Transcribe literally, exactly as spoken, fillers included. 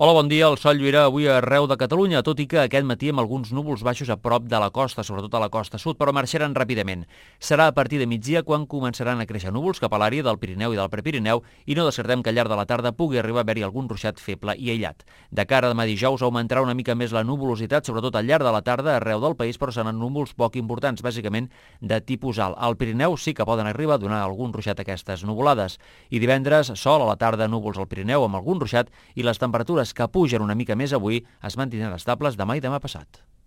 Hola, bon dia. El sol lluirà avui arreu de Catalunya, tot i que aquest matí amb alguns núvols baixos a prop de la costa, sobretot a la costa sud, però marxaran ràpidament. Serà a partir de migdia quan començaran a créixer núvols cap a l'àrea del Pirineu i del Prepirineu i no descartem que al llarg de la tarda pugui arribar a haver-hi algun ruixat feble i aïllat. De cara a demà dijous augmentarà una mica més la nuvolositat, sobretot al llarg de la tarda arreu del país, però seran núvols poc importants, bàsicament de tipus alt. Al Pirineu sí que poden arribar a donar algun ruixat a aquestes nuvolades. I divendres, sol a la tarda, núvols al Pirineu amb algun ruixat i les temperatures que pugen una mica més avui es mantindran estables demà i demà passat.